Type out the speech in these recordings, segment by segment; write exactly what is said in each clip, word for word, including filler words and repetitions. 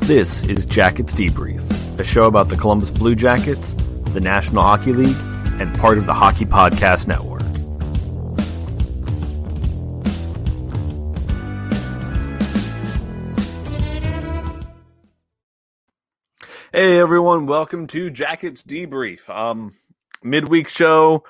This is Jackets Debrief, a show about the Columbus Blue Jackets, the National Hockey League, and part of the Hockey Podcast Network. Hey everyone, welcome to Jackets Debrief. Um, midweek show.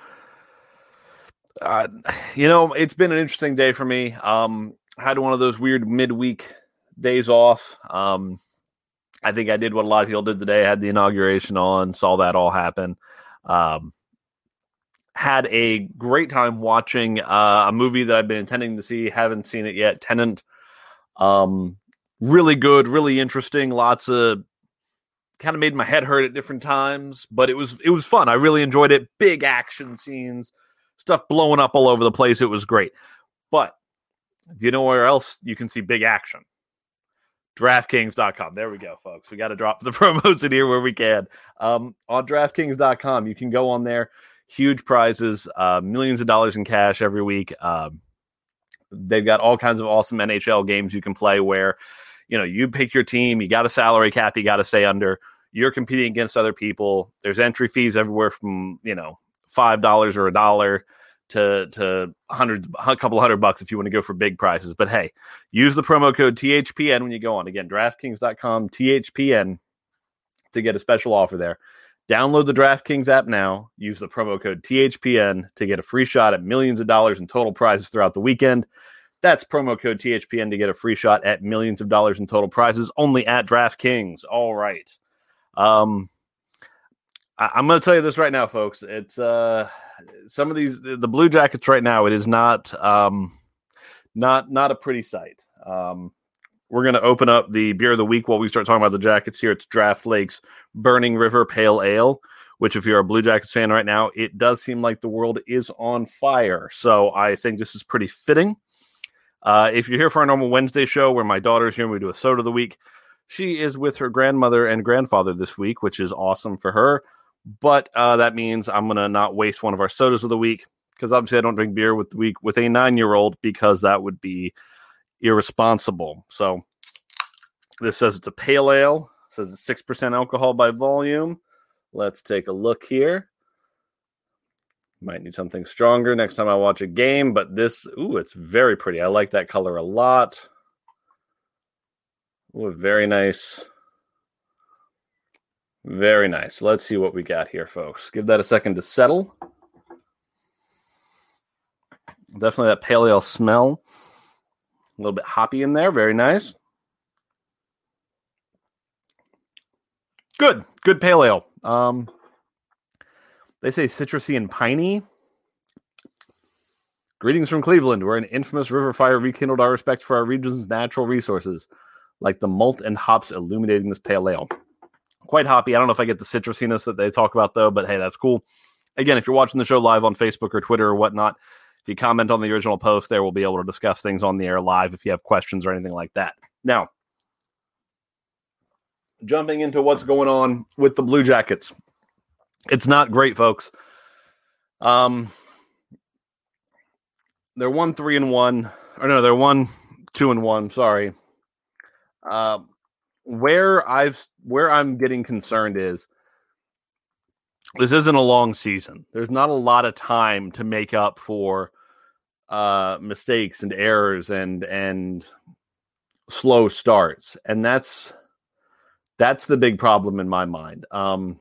Uh, you know, it's been an interesting day for me. Um, I had one of those weird midweek days off. Um, I think I did what a lot of people did today. I had the inauguration on, saw that all happen. Um, had a great time watching uh, a movie that I've been intending to see. Haven't seen it yet. Tenet. Um, really good, really interesting. Lots of kind of made my head hurt at different times, but it was it was fun. I really enjoyed it. Big action scenes, stuff blowing up all over the place. It was great. But do you know where else you can see big action? DraftKings dot com. There we go, folks. We got to drop the promos in here where we can. Um, on DraftKings dot com, you can go on there. Huge prizes, uh, millions of dollars in cash every week. Um, they've got all kinds of awesome N H L games you can play where, you know, you pick your team. You got a salary cap. You got to stay under. You're competing against other people. There's entry fees everywhere from, you know, five dollars or a dollar to to hundreds, a couple of hundred bucks if you want to go for big prizes. But hey, use the promo code T H P N when you go on. Again, DraftKings dot com, T H P N to get a special offer there. Download the DraftKings app now. Use the promo code T H P N to get a free shot at millions of dollars in total prizes throughout the weekend. That's promo code T H P N to get a free shot at millions of dollars in total prizes only at DraftKings. All right. Um, I, I'm going to tell you this right now, folks. It's uh, some of these the, the Blue Jackets right now. It is not um, not not a pretty sight. Um, we're going to open up the beer of the week while we start talking about the Jackets here. It's Draft Lake's Burning River Pale Ale, which if you're a Blue Jackets fan right now, it does seem like the world is on fire. So I think this is pretty fitting. Uh, if you're here for our normal Wednesday show where my daughter's here and we do a soda of the week, she is with her grandmother and grandfather this week, which is awesome for her. But uh, that means I'm going to not waste one of our sodas of the week because obviously I don't drink beer with the week with a nine-year-old because that would be irresponsible. So this says it's a pale ale. It says it's six percent alcohol by volume. Let's take a look here. Might need something stronger next time I watch a game, but this, ooh, it's very pretty. I like that color a lot. Ooh, very nice. Very nice. Let's see what we got here, folks. Give that a second to settle. Definitely that pale ale smell. A little bit hoppy in there. Very nice. Good. Good pale ale. Um, they say citrusy and piney. Greetings from Cleveland, where an infamous river fire rekindled our respect for our region's natural resources, like the malt and hops illuminating this pale ale. Quite hoppy. I don't know if I get the citrusiness that they talk about, though, but hey, that's cool. Again, if you're watching the show live on Facebook or Twitter or whatnot, if you comment on the original post there, we'll be able to discuss things on the air live if you have questions or anything like that. Now, jumping into what's going on with the Blue Jackets. It's not great, folks. Um, they're one, three, and one. Or no, they're one, two, and one. Sorry. Uh, where I've where I'm getting concerned is this isn't a long season. There's not a lot of time to make up for uh, mistakes and errors and and slow starts, and that's that's the big problem in my mind. Um,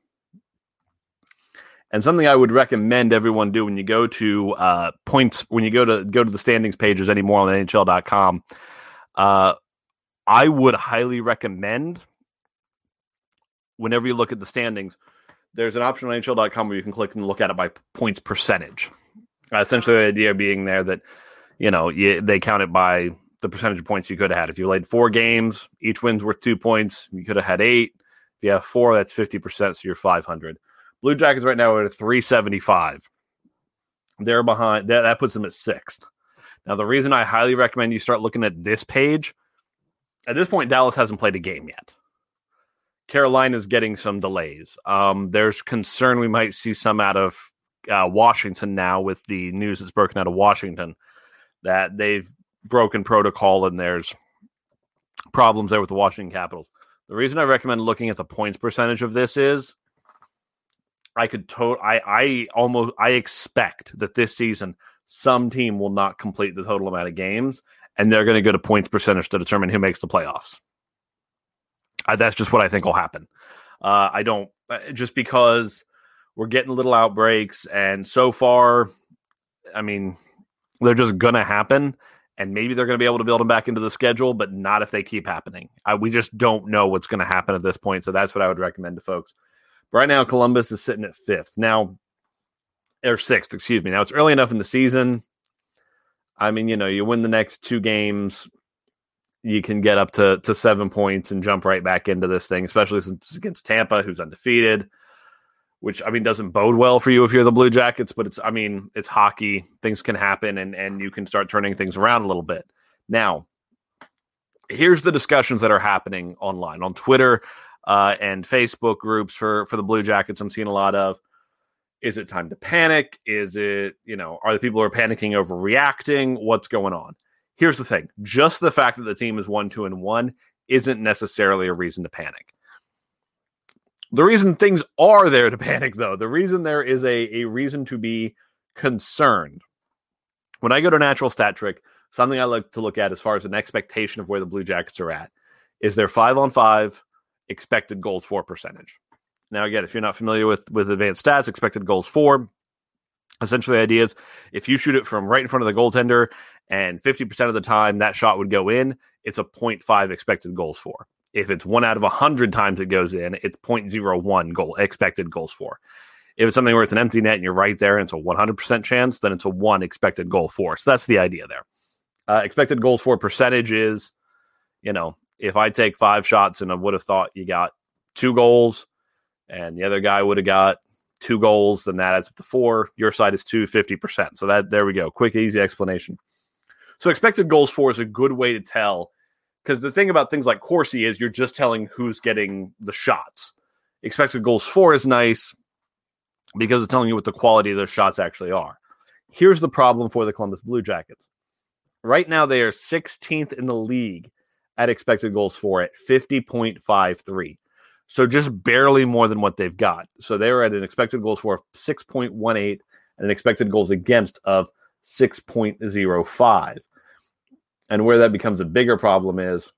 and something I would recommend everyone do when you go to uh, points when you go to go to the standings pages anymore on N H L dot com. Uh, I would highly recommend whenever you look at the standings, there's an option on N H L dot com where you can click and look at it by points percentage. Uh, essentially, the idea being there that, you know, you, they count it by the percentage of points you could have had. If you played four games, each win's worth two points. You could have had eight. If you have four, that's fifty percent, so you're five hundred. Blue Jackets right now are at three seventy-five. They're behind. That, that puts them at sixth. Now, the reason I highly recommend you start looking at this page, at this point, Dallas hasn't played a game yet. Carolina's getting some delays. Um, there's concern we might see some out of uh, Washington now with the news that's broken out of Washington that they've broken protocol and there's problems there with the Washington Capitals. The reason I recommend looking at the points percentage of this is I could to- I I almost I expect that this season some team will not complete the total amount of games, and they're going to go to points percentage to determine who makes the playoffs. Uh, that's just what I think will happen. Uh, I don't just because we're getting little outbreaks, and so far, I mean, they're just going to happen. And maybe they're going to be able to build them back into the schedule, but not if they keep happening. I, we just don't know what's going to happen at this point. So that's what I would recommend to folks. But right now, Columbus is sitting at fifth. Now, or sixth, excuse me. Now, it's early enough in the season. I mean, you know, you win the next two games, you can get up to, to seven points and jump right back into this thing, especially since it's against Tampa, who's undefeated. Which, I mean, doesn't bode well for you if you're the Blue Jackets, but it's, I mean, it's hockey. Things can happen, and, and you can start turning things around a little bit. Now, here's the discussions that are happening online, on Twitter uh, and Facebook groups for, for the Blue Jackets. I'm seeing a lot of, is it time to panic? Is it, you know, are the people who are panicking overreacting? What's going on? Here's the thing. Just the fact that the team is one, two, and one isn't necessarily a reason to panic. The reason things are there to panic, though, the reason there is a, a reason to be concerned. When I go to Natural Stat Trick, something I like to look at as far as an expectation of where the Blue Jackets are at is their five-on-five expected goals for percentage. Now, again, if you're not familiar with, with advanced stats, expected goals for, essentially the idea is if you shoot it from right in front of the goaltender and fifty percent of the time that shot would go in, it's a point five expected goals for. If it's one out of one hundred times it goes in, it's zero point zero one goal expected goals for. If it's something where it's an empty net and you're right there and it's a one hundred percent chance, then it's a one expected goal for. So that's the idea there. Uh, expected goals for percentage is, you know, if I take five shots and I would have thought you got two goals and the other guy would have got two goals, then that adds up to four. Your side is two, fifty percent. So that there we go. Quick, easy explanation. So expected goals for is a good way to tell. Because the thing about things like Corsi is you're just telling who's getting the shots. Expected goals for is nice because it's telling you what the quality of those shots actually are. Here's the problem for the Columbus Blue Jackets. Right now, they are sixteenth in the league at expected goals for at fifty point five three. So just barely more than what they've got. So they're at an expected goals for of six point one eight and an expected goals against of six point zero five. And where that becomes a bigger problem is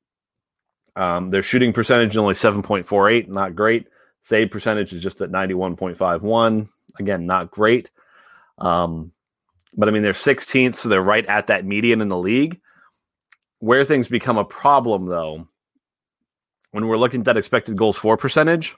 um, their shooting percentage is only seven point four eight, not great. Save percentage is just at ninety-one point five one. Again, not great. Um, but, I mean, they're sixteenth, so they're right at that median in the league. Where things become a problem, though, when we're looking at that expected goals for percentage,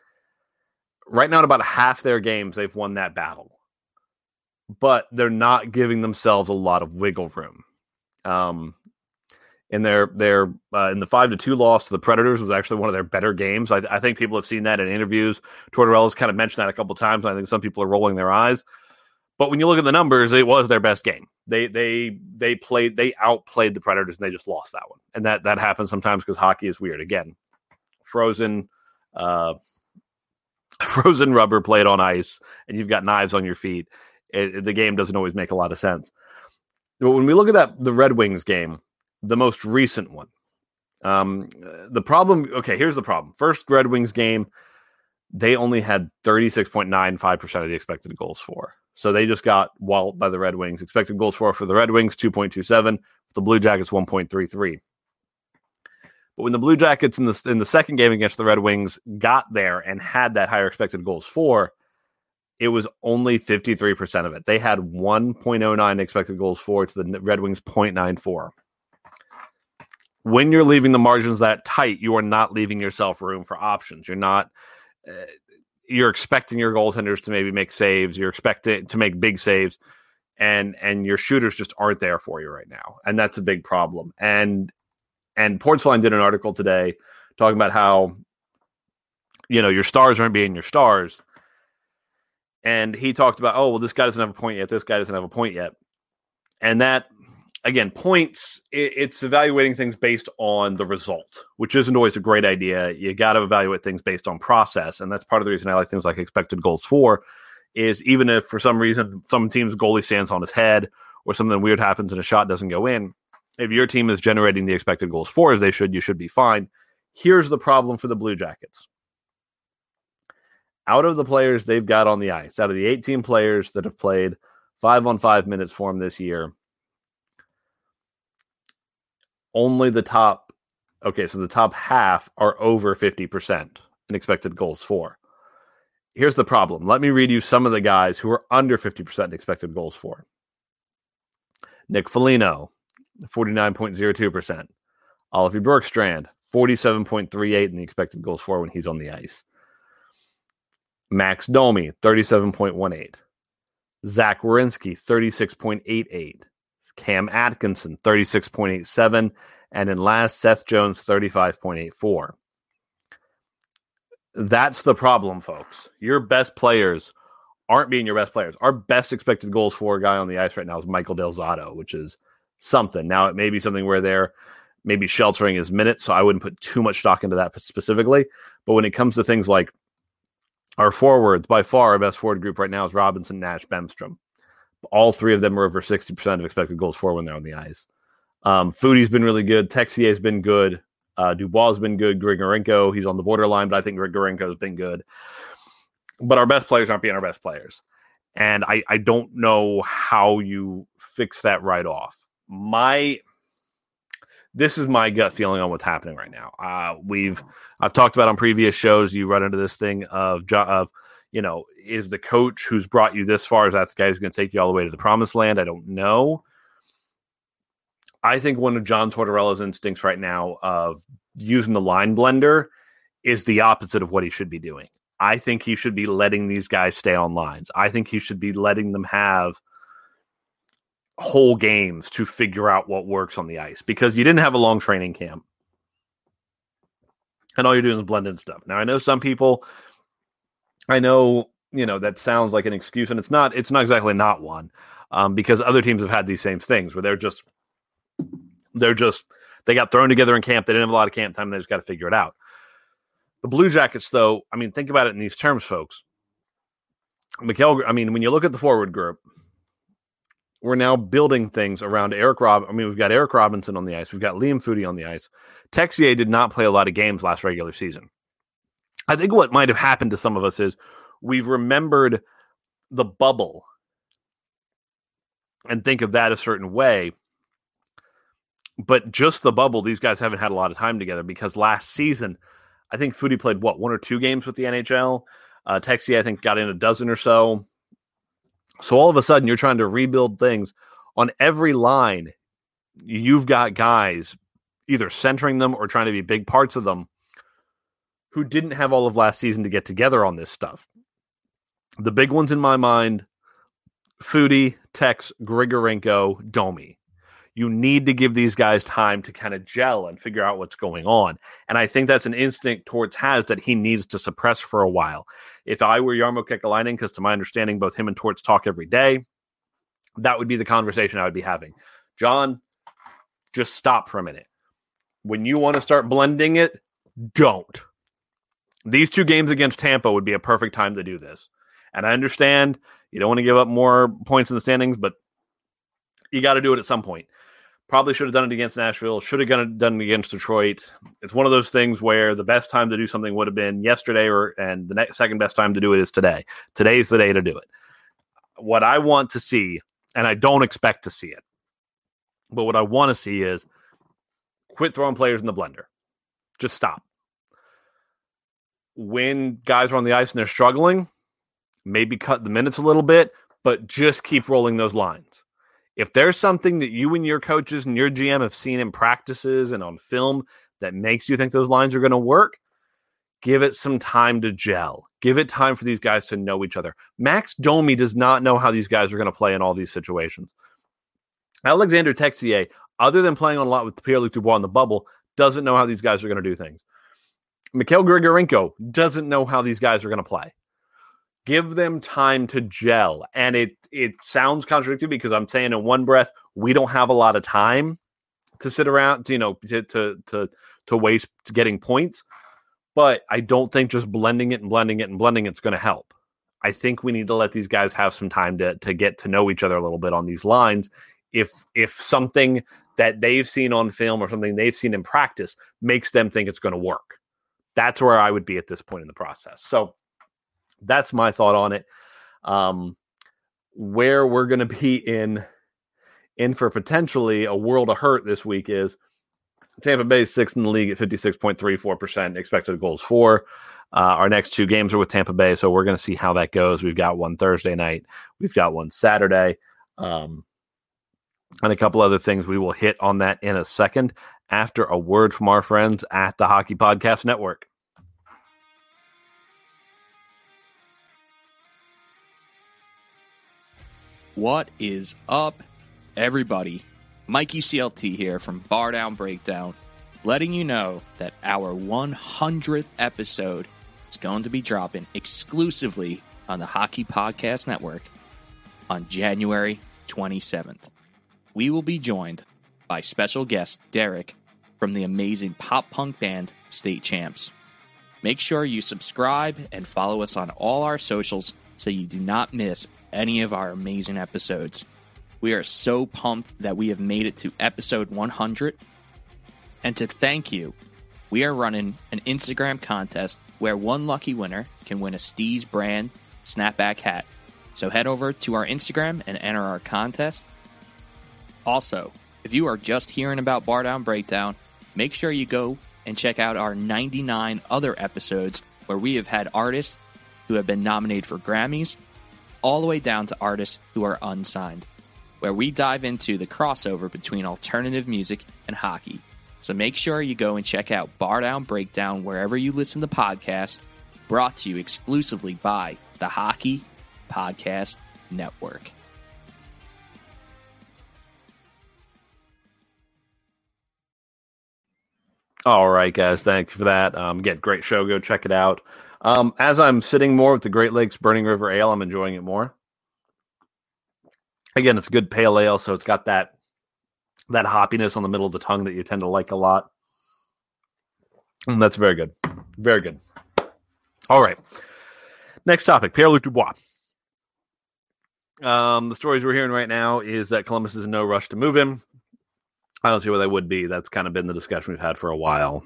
right now in about half their games, they've won that battle. But they're not giving themselves a lot of wiggle room. Um, in their their uh, in the five to two loss to the Predators was actually one of their better games. I, I think people have seen that in interviews. Tortorella's kind of mentioned that a couple times, and I think some people are rolling their eyes. But when you look at the numbers, it was their best game. They they they played they outplayed the Predators, and they just lost that one. And that that happens sometimes because hockey is weird. Again, frozen uh, frozen rubber played on ice, and you've got knives on your feet. It, the game doesn't always make a lot of sense. But when we look at that, the Red Wings game, the most recent one, um, the problem, okay, here's the problem. First Red Wings game, they only had thirty-six point nine five percent of the expected goals for. So they just got walloped by the Red Wings. Expected goals for for the Red Wings, two point two seven. The Blue Jackets, one point three three. But when the Blue Jackets in the, in the second game against the Red Wings got there and had that higher expected goals for, it was only fifty-three percent of it. They had one point oh nine expected goals for to the Red Wings zero point nine four. When you're leaving the margins that tight, you are not leaving yourself room for options. You're not, uh, you're expecting your goaltenders to maybe make saves. You're expecting to make big saves, and and your shooters just aren't there for you right now. And that's a big problem. And, and Portsline did an article today talking about how, you know, your stars aren't being your stars. And he talked about, oh, well, this guy doesn't have a point yet. This guy doesn't have a point yet. And that, again, points, it, it's evaluating things based on the result, which isn't always a great idea. You got to evaluate things based on process. And that's part of the reason I like things like expected goals for, is even if for some reason some team's goalie stands on his head or something weird happens and a shot doesn't go in, If your team is generating the expected goals for as they should, you should be fine. Here's the problem for the Blue Jackets. Out of the players they've got on the ice, out of the eighteen players that have played five on five minutes for them this year, only the top, okay, so the top half are over fifty percent in expected goals for. Here's the problem. Let me read you some of the guys who are under fifty percent in expected goals for. Nick Foligno, forty-nine point zero two percent. Oliver Bjorkstrand, forty-seven point three eight in the expected goals for when he's on the ice. Max Domi, thirty-seven point one eight. Zach Werenski, thirty-six point eight eight. Cam Atkinson, thirty-six point eight seven. And in last, Seth Jones, thirty-five point eight four. That's the problem, folks. Your best players aren't being your best players. Our best expected goals for guy on the ice right now is Michael Del Zotto, which is something. Now, it may be something where they're maybe sheltering his minutes, so I wouldn't put too much stock into that specifically. But when it comes to things like our forwards, by far our best forward group right now is Robinson, Nash, Bemstrom. All three of them are over sixty percent of expected goals for when they're on the ice. Um, Foodie's been really good. Texier's been good. Uh, Dubois has been good. Grigorenko, he's on the borderline, but I think Grigorenko has been good. But our best players aren't being our best players. And I, I don't know how you fix that right off. My... This is my gut feeling on what's happening right now. Uh, we've I've talked about on previous shows. You run into this thing of of you know, is the coach who's brought you this far, is that the guy who's going to take you all the way to the promised land? I don't know. I think one of John Tortorella's instincts right now of using the line blender is the opposite of what he should be doing. I think he should be letting these guys stay on lines. I think he should be letting them have whole games to figure out what works on the ice, because you didn't have a long training camp and all you're doing is blending stuff. Now, I know some people, I know, you know, that sounds like an excuse, and it's not, it's not exactly not one, um, because other teams have had these same things where they're just, they're just, they got thrown together in camp. They didn't have a lot of camp time. And they just got to figure it out. The Blue Jackets, though, I mean, think about it in these terms, folks. Mikhail, I mean, when you look at the forward group, we're now building things around Eric Rob. I mean, we've got Eric Robinson on the ice. We've got Liam Foudy on the ice. Texier did not play a lot of games last regular season. I think what might have happened to some of us is we've remembered the bubble and think of that a certain way. But just the bubble, these guys haven't had a lot of time together, because last season, I think Foudy played, what, one or two games with the N H L? Uh, Texier, I think, got in a dozen or so. So all of a sudden, you're trying to rebuild things. On every line, you've got guys either centering them or trying to be big parts of them who didn't have all of last season to get together on this stuff. The big ones in my mind, Foudy, Tex, Grigorenko, Domi. You need to give these guys time to kind of gel and figure out what's going on. And I think that's an instinct Torts has that he needs to suppress for a while. If I were Jarmo Kekalainen, because to my understanding, both him and Torts talk every day, that would be the conversation I would be having. John, just stop for a minute. When you want to start blending it, don't. These two games against Tampa would be a perfect time to do this. And I understand you don't want to give up more points in the standings, but you got to do it at some point. Probably should have done it against Nashville. Should have done it against Detroit. It's one of those things where the best time to do something would have been yesterday, or and the next second best time to do it is today. Today's the day to do it. What I want to see, and I don't expect to see it, but what I want to see is quit throwing players in the blender. Just stop. When guys are on the ice and they're struggling, maybe cut the minutes a little bit, but just keep rolling those lines. If there's something that you and your coaches and your G M have seen in practices and on film that makes you think those lines are going to work, give it some time to gel. Give it time for these guys to know each other. Max Domi does not know how these guys are going to play in all these situations. Alexander Texier, other than playing on a lot with Pierre-Luc Dubois in the bubble, doesn't know how these guys are going to do things. Mikhail Grigorenko doesn't know how these guys are going to play. Give them time to gel. And it it sounds contradictory because I'm saying in one breath, we don't have a lot of time to sit around, to, you know, to to to, to waste to getting points. But I don't think just blending it and blending it and blending it's going to help. I think we need to let these guys have some time to to get to know each other a little bit on these lines. If if something that they've seen on film or something they've seen in practice makes them think it's going to work. That's where I would be at this point in the process. So that's my thought on it. Um, where we're going to be in, in for potentially a world of hurt this week is Tampa Bay sixth in the league at fifty-six point three four percent expected goals for. Uh, our next two games are with Tampa Bay, so we're going to see how that goes. We've got one Thursday night. We've got one Saturday. Um, and a couple other things. We will hit on that in a second after a word from our friends at the Hockey Podcast Network. What is up, everybody? Mikey C L T here from Bar Down Breakdown, letting you know that our one hundredth episode is going to be dropping exclusively on the Hockey Podcast Network on January twenty-seventh. We will be joined by special guest Derek from the amazing pop punk band State Champs. Make sure you subscribe and follow us on all our socials so you do not miss any of our amazing episodes. We are so pumped that we have made it to episode one hundred. And to thank you, we are running an Instagram contest where one lucky winner can win a Steez brand snapback hat. So head over to our Instagram and enter our contest. Also, if you are just hearing about Bar Down Breakdown, make sure you go and check out our ninety-nine other episodes where we have had artists who have been nominated for Grammys, all the way down to artists who are unsigned, where we dive into the crossover between alternative music and hockey. So make sure you go and check out Bar Down Breakdown wherever you listen to podcasts, brought to you exclusively by the Hockey Podcast Network. All right, guys. Thank you for that. Um, get great show. Go check it out. Um, as I'm sitting more with the Great Lakes Burning River Ale, I'm enjoying it more. Again, it's a good pale ale, so it's got that that hoppiness on the middle of the tongue that you tend to like a lot. And that's very good. Very good. All right. Next topic, Pierre-Luc Dubois. Um, the stories we're hearing right now is that Columbus is in no rush to move him. I don't see where they would be. That's kind of been the discussion we've had for a while.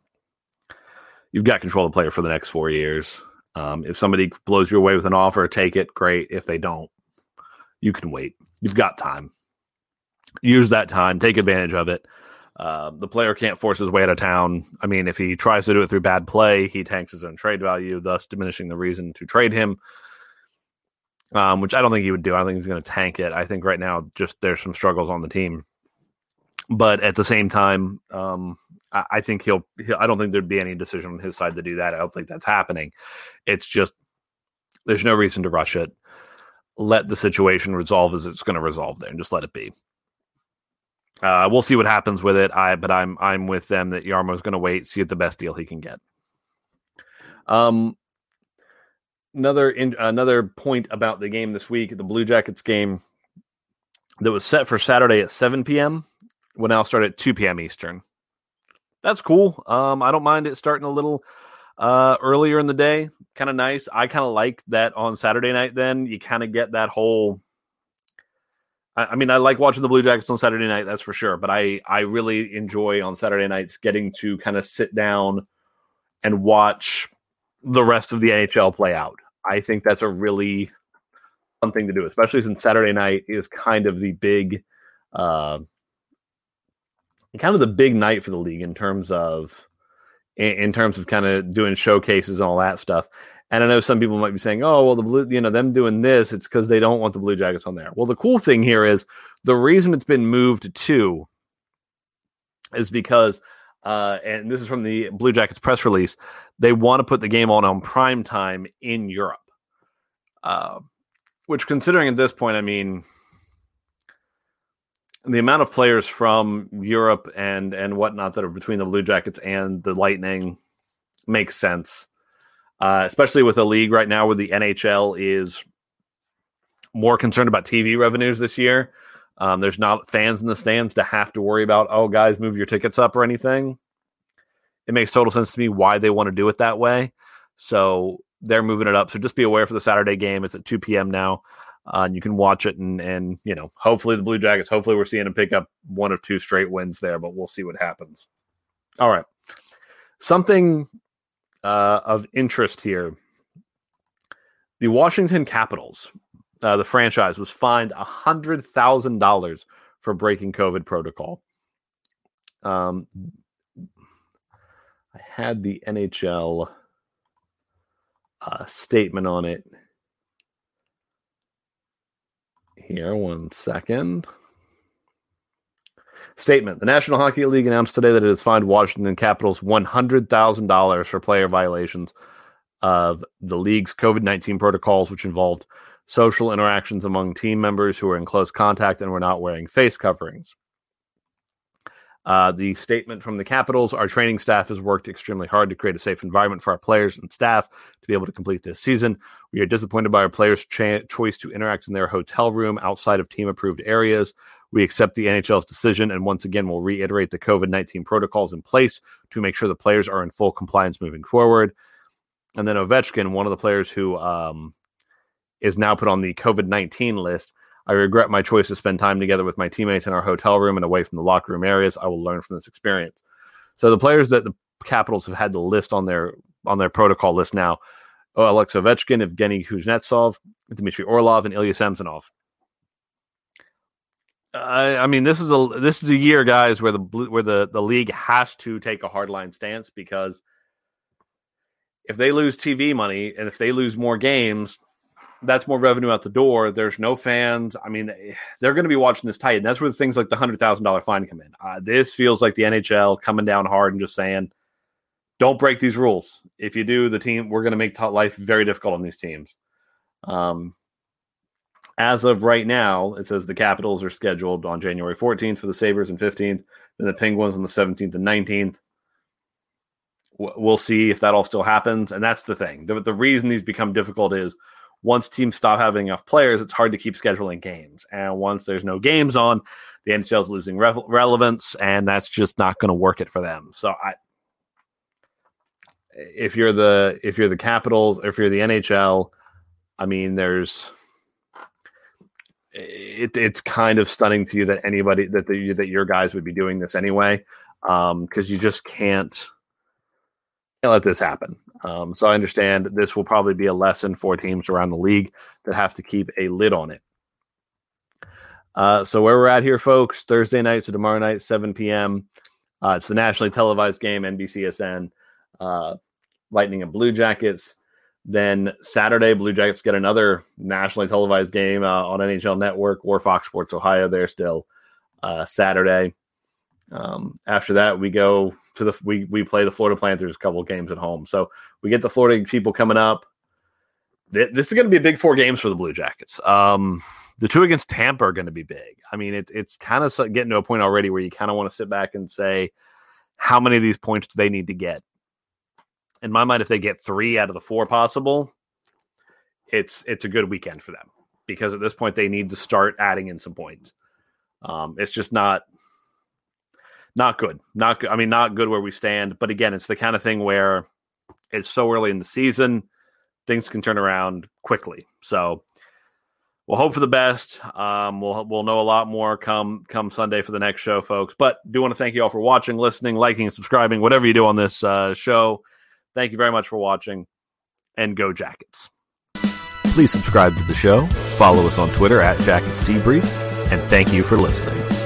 You've got control of the player for the next four years. Um, if somebody blows you away with an offer, take it. Great. If they don't, you can wait. You've got time. Use that time. Take advantage of it. Uh, the player can't force his way out of town. I mean, if he tries to do it through bad play, he tanks his own trade value, thus diminishing the reason to trade him, um, which I don't think he would do. I don't think he's going to tank it. I think right now just there's some struggles on the team. But at the same time, um, I, I think he'll, he'll – I don't think there'd be any decision on his side to do that. I don't think that's happening. It's just there's no reason to rush it. Let the situation resolve as it's going to resolve there and just let it be. Uh, we'll see what happens with it. I, but I'm I'm with them that Jarmo's going to wait, see the best deal he can get. Um, another in, another point about the game this week, the Blue Jackets game that was set for Saturday at seven p.m. will now start at two p.m. Eastern. That's cool. Um, I don't mind it starting a little uh, earlier in the day. Kind of nice. I kind of like that on Saturday night. Then you kind of get that whole. I mean, I like watching the Blue Jackets on Saturday night, that's for sure. But I, I really enjoy on Saturday nights getting to kind of sit down and watch the rest of the N H L play out. I think that's a really fun thing to do, especially since Saturday night is kind of the big, uh, kind of the big night for the league in terms of, in, in terms of kind of doing showcases and all that stuff. And I know some people might be saying, oh, well, the Blue, you know, them doing this, it's because they don't want the Blue Jackets on there. Well, the cool thing here is the reason it's been moved to two is because, uh, and this is from the Blue Jackets press release, they want to put the game on on prime time in Europe. Uh, which, considering at this point, I mean, the amount of players from Europe and, and whatnot that are between the Blue Jackets and the Lightning makes sense. Uh, especially with a league right now where the N H L is more concerned about T V revenues this year. Um, there's not fans in the stands to have to worry about, oh, guys, move your tickets up or anything. It makes total sense to me why they want to do it that way. So they're moving it up. So just be aware for the Saturday game. It's at two p.m. now. Uh, and you can watch it, and, and, you know, hopefully the Blue Jackets, hopefully we're seeing them pick up one or two straight wins there, but we'll see what happens. All right. Something uh, of interest here. The Washington Capitals, uh, the franchise, was fined one hundred thousand dollars for breaking COVID protocol. Um, I had the N H L uh, statement on it here. One second. Statement. The National Hockey League announced today that it has fined Washington Capitals one hundred thousand dollars for player violations of the league's COVID nineteen protocols, which involved social interactions among team members who were in close contact and were not wearing face coverings. Uh, the statement from the Capitals: our training staff has worked extremely hard to create a safe environment for our players and staff to be able to complete this season. We are disappointed by our players' cha- choice to interact in their hotel room outside of team-approved areas. We accept the N H L's decision, and once again, we'll reiterate the COVID nineteen protocols in place to make sure the players are in full compliance moving forward. And then Ovechkin, one of the players who um, is now put on the COVID nineteen list: I regret my choice to spend time together with my teammates in our hotel room and away from the locker room areas. I will learn from this experience. So the players that the Capitals have had to list on their on their protocol list now: oh, Alex Ovechkin, Evgeny Kuznetsov, Dmitry Orlov, and Ilya Samsonov. I, I mean, this is a this is a year, guys, where the where the, the league has to take a hardline stance, because if they lose T V money and if they lose more games, that's more revenue out the door. There's no fans. I mean, they're going to be watching this tight, and that's where things like the one hundred thousand dollars fine come in. Uh, this feels like the N H L coming down hard and just saying, don't break these rules. If you do, the team, we're going to make t- life very difficult on these teams. Um, as of right now, it says the Capitals are scheduled on January fourteenth for the Sabres and fifteenth, then the Penguins on the seventeenth and nineteenth. We'll see if that all still happens, and that's the thing. The, the reason these become difficult is once teams stop having enough players, it's hard to keep scheduling games. And once there's no games on, the N H L is losing re- relevance, and that's just not going to work it for them. So I, if you're the if you're the Capitals, if you're the N H L, I mean, there's it, it's kind of stunning to you that anybody that the, that your guys would be doing this anyway, because um, you just can't, can't let this happen. Um, so I understand this will probably be a lesson for teams around the league that have to keep a lid on it. Uh, so where we're at here, folks, Thursday night, so tomorrow night, seven p.m. Uh, it's the nationally televised game, N B C S N, uh, Lightning and Blue Jackets. Then Saturday, Blue Jackets get another nationally televised game uh, on N H L Network or Fox Sports Ohio. They're still uh, Saturday. Um, after that, we go to the we we play the Florida Panthers a couple of games at home. So we get the Florida people coming up. This is going to be a big four games for the Blue Jackets. Um, the two against Tampa are going to be big. I mean, it, it's kind of getting to a point already where you kind of want to sit back and say, how many of these points do they need to get? In my mind, if they get three out of the four possible, it's it's a good weekend for them, because at this point they need to start adding in some points. Um, it's just not not good. Not good. I mean, not good where we stand. But again, it's the kind of thing where it's so early in the season, things can turn around quickly. So we'll hope for the best. Um, we'll we'll know a lot more come come Sunday for the next show, folks. But do want to thank you all for watching, listening, liking, and subscribing, whatever you do on this uh, show. Thank you very much for watching, and go Jackets. Please subscribe to the show, follow us on Twitter at Jackets Debrief, and thank you for listening.